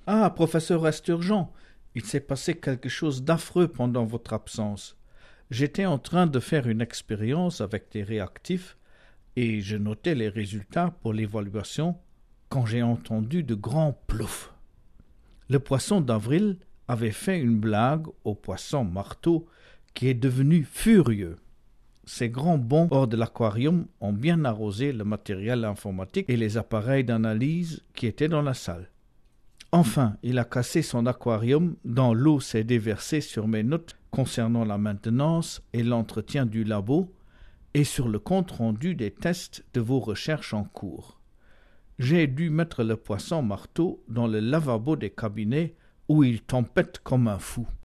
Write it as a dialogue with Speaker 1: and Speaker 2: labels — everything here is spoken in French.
Speaker 1: Ah, professeur Asturgeon, il s'est passé quelque chose d'affreux pendant votre absence. J'étais en train de faire une expérience avec des réactifs et je notais les résultats pour l'évaluation quand j'ai entendu de grands ploufs. Le poisson d'avril avait fait une blague au poisson marteau qui est devenu furieux. Ces grands bonds hors de l'aquarium ont bien arrosé le matériel informatique et les appareils d'analyse qui étaient dans la salle. Enfin, il a cassé son aquarium dont l'eau s'est déversée sur mes notes concernant la maintenance et l'entretien du labo et sur le compte-rendu des tests de vos recherches en cours. J'ai dû mettre le poisson marteau dans le lavabo des cabinets où il tempête comme un fou.